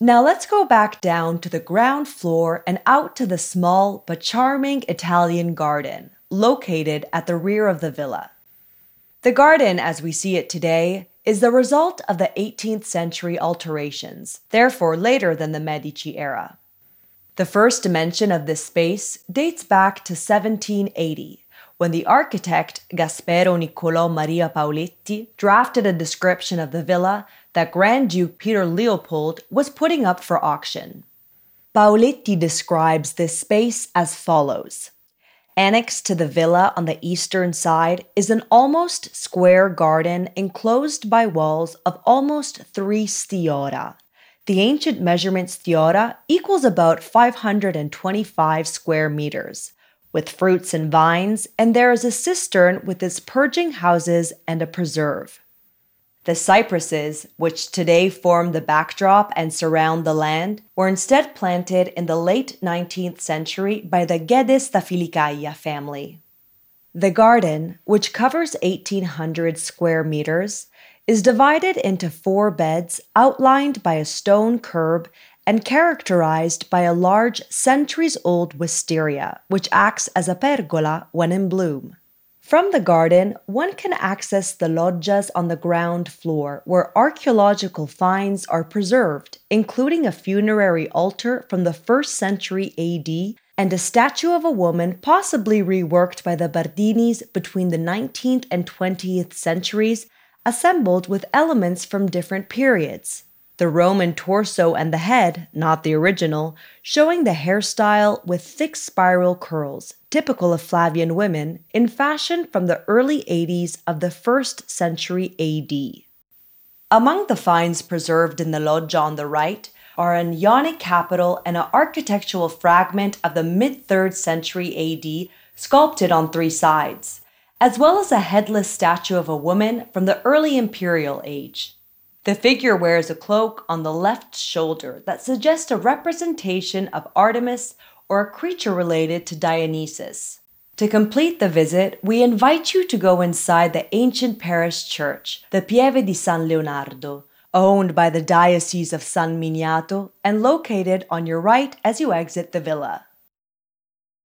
Now let's go back down to the ground floor and out to the small but charming Italian garden, located at the rear of the villa. The garden, as we see it today, is the result of the 18th century alterations, therefore later than the Medici era. The first dimension of this space dates back to 1780, when the architect Gaspero Niccolò Maria Pauletti drafted a description of the villa that Grand Duke Peter Leopold was putting up for auction. Pauletti describes this space as follows. Annexed to the villa on the eastern side is an almost square garden enclosed by walls of almost 3 stiora. The ancient measurement stiora equals about 525 square meters, with fruits and vines, and there is a cistern with its purging houses and a preserve. The cypresses, which today form the backdrop and surround the land, were instead planted in the late 19th century by the Guedes da Filicaia family. The garden, which covers 1,800 square meters, is divided into 4 beds outlined by a stone curb and characterized by a large centuries-old wisteria, which acts as a pergola when in bloom. From the garden, one can access the loggias on the ground floor where archaeological finds are preserved, including a funerary altar from the 1st century AD and a statue of a woman possibly reworked by the Bardinis between the 19th and 20th centuries, assembled with elements from different periods. The Roman torso and the head, not the original, showing the hairstyle with thick spiral curls, typical of Flavian women, in fashion from the early 80s of the 1st century AD. Among the finds preserved in the loggia on the right are an Ionic capital and an architectural fragment of the mid-3rd century AD sculpted on 3 sides, as well as a headless statue of a woman from the early imperial age. The figure wears a cloak on the left shoulder that suggests a representation of Artemis or a creature related to Dionysus. To complete the visit, we invite you to go inside the ancient parish church, the Pieve di San Leonardo, owned by the Diocese of San Miniato and located on your right as you exit the villa.